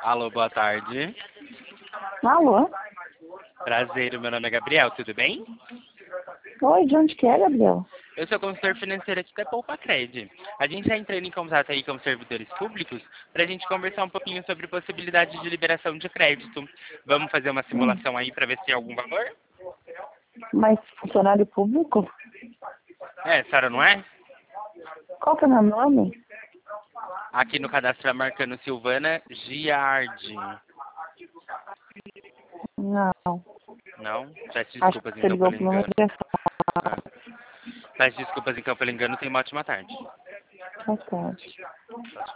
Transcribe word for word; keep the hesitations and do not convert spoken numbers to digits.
Alô, boa tarde. Alô? Prazer, meu nome é Gabriel, tudo bem? Oi, de onde que é, Gabriel? Eu sou consultor financeiro aqui da Poupa Cred. A gente está entrando em contato aí com os servidores públicos para a gente conversar um pouquinho sobre possibilidade de liberação de crédito. Vamos fazer uma Hum, simulação aí para ver se tem algum valor? mas funcionário público? É, a senhora não é? Qual que é o meu nome? Aqui no cadastro está marcando Silvana Giardi. Não. Não? Peço Acho desculpas que você então ligou pelo pro número engano. errado. Ah. Peço desculpas então pelo engano, tenha uma ótima tarde. Boa tarde.